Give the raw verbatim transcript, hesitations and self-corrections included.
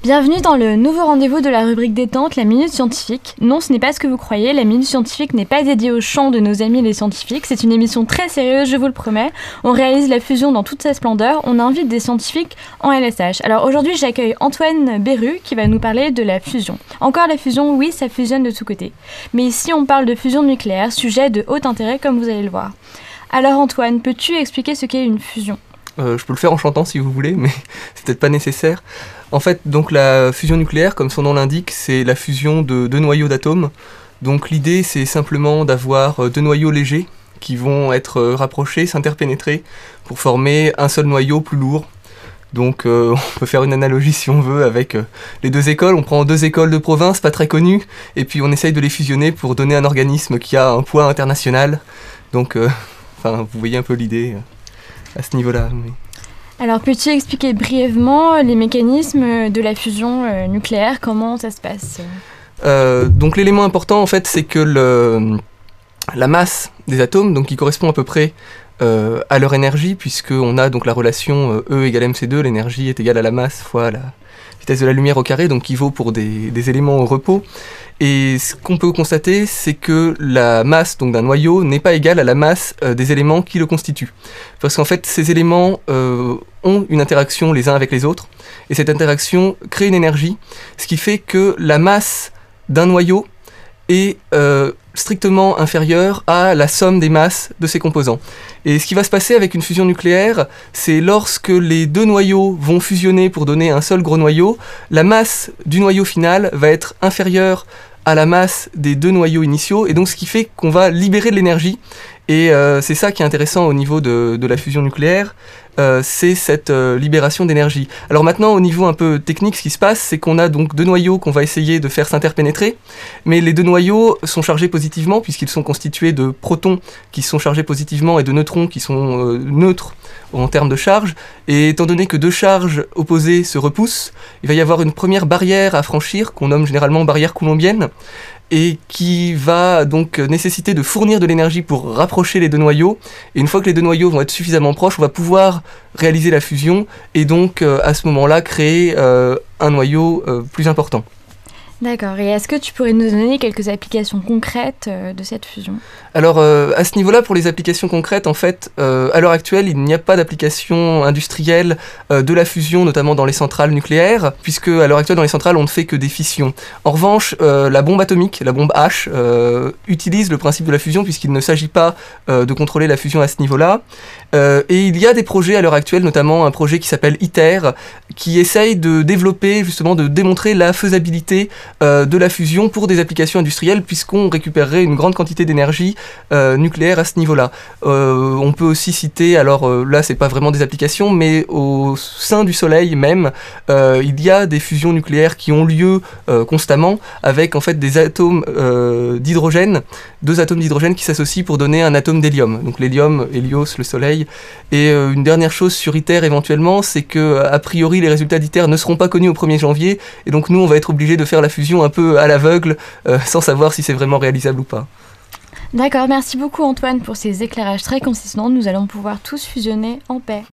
Bienvenue dans le nouveau rendez-vous de la rubrique détente, la Minute Scientifique. Non, ce n'est pas ce que vous croyez, la Minute Scientifique n'est pas dédiée au chant de nos amis les scientifiques. C'est une émission très sérieuse, je vous le promets. On réalise la fusion dans toute sa splendeur. On invite des scientifiques en L S H. Alors aujourd'hui, j'accueille Antoine Beru qui va nous parler de la fusion. Encore la fusion, oui, ça fusionne de tous côtés. Mais ici, on parle de fusion nucléaire, sujet de haut intérêt comme vous allez le voir. Alors Antoine, peux-tu expliquer ce qu'est une fusion ? Euh, je peux le faire en chantant si vous voulez, mais c'est peut-être pas nécessaire. En fait, donc la fusion nucléaire, comme son nom l'indique, c'est la fusion de deux noyaux d'atomes. Donc l'idée, c'est simplement d'avoir deux noyaux légers qui vont être rapprochés, s'interpénétrer pour former un seul noyau plus lourd. Donc euh, on peut faire une analogie si on veut avec euh, les deux écoles. On prend deux écoles de province pas très connues et puis on essaye de les fusionner pour donner un organisme qui a un poids international. Donc, euh, enfin, vous voyez un peu l'idée euh, à ce niveau-là. Mais... Alors, peux-tu expliquer brièvement les mécanismes de la fusion euh, nucléaire, comment ça se passe ? euh, Donc, l'élément important, en fait, c'est que le, la masse des atomes, donc qui correspond à peu près euh, à leur énergie, puisqu'on a donc la relation euh, E égale M C deux, l'énergie est égale à la masse fois la vitesse de la lumière au carré, donc qui vaut pour des, des éléments au repos. Et ce qu'on peut constater, c'est que la masse donc, d'un noyau n'est pas égale à la masse euh, des éléments qui le constituent. Parce qu'en fait, ces éléments euh, ont une interaction les uns avec les autres, et cette interaction crée une énergie, ce qui fait que la masse d'un noyau est euh, strictement inférieure à la somme des masses de ses composants. Et ce qui va se passer avec une fusion nucléaire, c'est lorsque les deux noyaux vont fusionner pour donner un seul gros noyau, la masse du noyau final va être inférieure à la masse des deux noyaux initiaux, et donc ce qui fait qu'on va libérer de l'énergie, et euh, c'est ça qui est intéressant au niveau de, de la fusion nucléaire, euh, c'est cette euh, libération d'énergie. Alors maintenant, au niveau un peu technique, ce qui se passe, c'est qu'on a donc deux noyaux qu'on va essayer de faire s'interpénétrer, mais les deux noyaux sont chargés positivement, puisqu'ils sont constitués de protons qui sont chargés positivement et de neutrons qui sont euh, neutres en termes de charge, et étant donné que deux charges opposées se repoussent, il va y avoir une première barrière à franchir, qu'on nomme généralement barrière coulombienne, et qui va donc nécessiter de fournir de l'énergie pour rapprocher les deux noyaux. Et une fois que les deux noyaux vont être suffisamment proches, on va pouvoir réaliser la fusion, et donc euh, à ce moment-là créer euh, un noyau euh, plus important. D'accord, et est-ce que tu pourrais nous donner quelques applications concrètes euh, de cette fusion ? Alors euh, à ce niveau-là, pour les applications concrètes, en fait, euh, à l'heure actuelle, il n'y a pas d'application industrielle euh, de la fusion, notamment dans les centrales nucléaires, puisque à l'heure actuelle, dans les centrales, on ne fait que des fissions. En revanche, euh, la bombe atomique, la bombe H, euh, utilise le principe de la fusion, puisqu'il ne s'agit pas euh, de contrôler la fusion à ce niveau-là. Euh, et il y a des projets à l'heure actuelle, notamment un projet qui s'appelle ITER, qui essaye de développer, justement, de démontrer la faisabilité euh, de la fusion pour des applications industrielles, puisqu'on récupérerait une grande quantité d'énergie euh, nucléaire à ce niveau-là. Euh, on peut aussi citer, alors euh, là, c'est pas vraiment des applications, mais au sein du Soleil même, euh, il y a des fusions nucléaires qui ont lieu euh, constamment, avec en fait des atomes euh, d'hydrogène, deux atomes d'hydrogène qui s'associent pour donner un atome d'hélium. Donc l'hélium, Hélios, le Soleil. Et euh, une dernière chose sur ITER éventuellement, c'est que a priori les résultats d'ITER ne seront pas connus au premier janvier, et donc nous on va être obligés de faire la fusion un peu à l'aveugle, euh, sans savoir si c'est vraiment réalisable ou pas. D'accord, merci beaucoup Antoine pour ces éclairages très consistants. Nous allons pouvoir tous fusionner en paix.